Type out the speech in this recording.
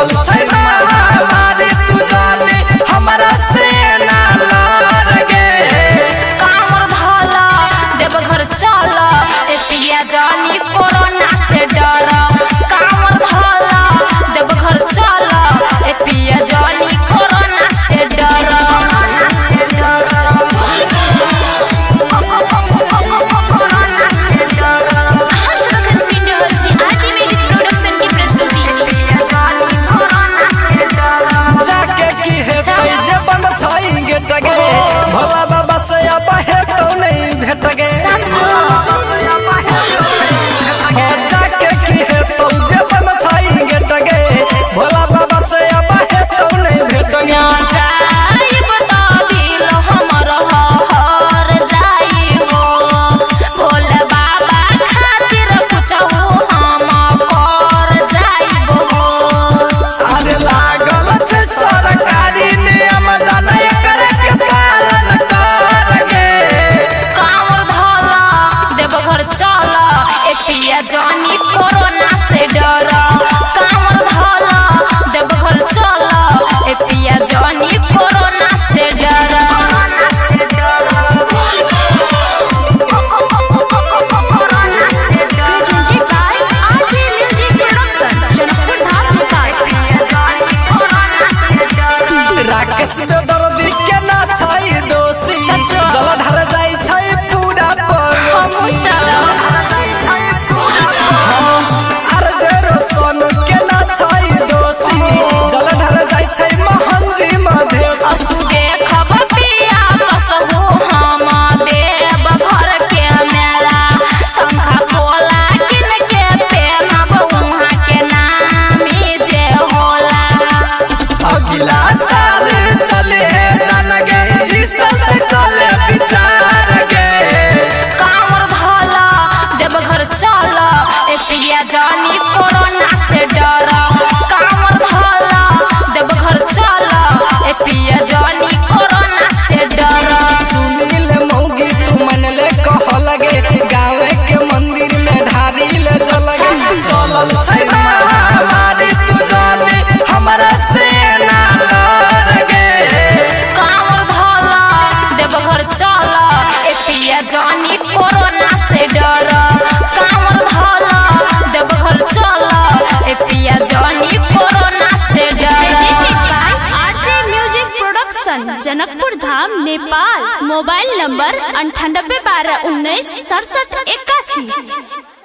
चलल छै हमारे तू जाने हमरा से ना लगे कामर भला देवघर चल ए पिया जानी कोरोना से डर कामर भला देवघर चल ए पिया जानी कोरोना से डर भोला बाबा से अब हेटो नहीं भेट गे जाके की हेतौ जबन छाई गेट गे भोला बाबा से अब हेटो नहीं भेट गे जानी कोरोना से डर कामर भला देवघर चल ए पिया जानी कोरोना से डर राकेश दर्दी के ना छाई दोषी जलधर जाई छै पूरा पड़ोसी जलधर जाय छै महंजी मधेश असुगे खबर पिया कसहु हम देव घर के मेला संखा खोला किन के पेनब उहाँ के नामी जे होला अगला साल चले जनगे ई सब चले विचार गे कामर भला देवघर चल ए पिया जानी कोरोना से डर कामर भला देवघर चल ए पिया जानी कोरोना से डर सुनील मौगी तू मन ले कह लगे गाँव के मंदिर में ढारी ले जलगे चलल छै हमारे तू जाने हमरा से ना लगे कामर भला देवघर चल ए पिया जानी कोरोना से डर कामर भला देवघर चल ए पिया जानी कोरोना से डर RJ music production Janakpur Dham Nepal mobile number 9812196781।